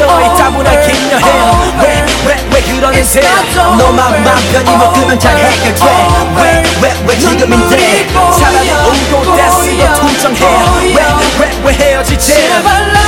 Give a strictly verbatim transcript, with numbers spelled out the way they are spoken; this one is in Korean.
이 따분한 긴 여행 왜 왜 왜 그러는데 너만 맘 편히 먹으면 잘 해결돼 왜 왜 왜 지금인데 사랑이 오고 됐으면 투정해 왜 왜 왜 헤어지지